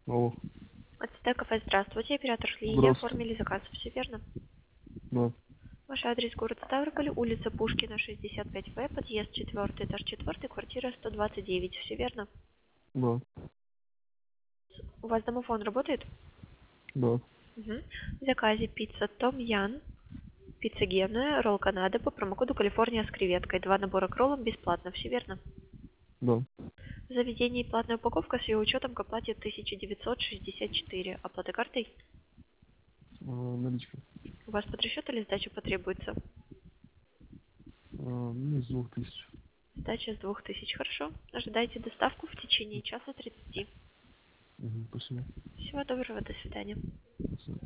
Алло. Ацтек кафе, здравствуйте. Оператор Лилия. Здравствуйте. Оформили заказ, все верно? Да. Ваш адрес город Ставрополь, улица Пушкина, 65В, подъезд 4, этаж 4, квартира 129, все верно? Да. У вас домофон работает? Да. Угу. В заказе пицца Том Ян, пицца Гена, ролл Канада по промокоду Калифорния с креветкой. 2 набора к роллам бесплатно, все верно? Да. В заведении платная упаковка с ее учетом к оплате 1964. Оплата картой? Наличка. У вас под расчет или сдача потребуется? Ну, из 2000. Сдача с 2000. Хорошо. Ожидайте доставку в течение часа 30. Спасибо. Всего доброго, до свидания. До свидания.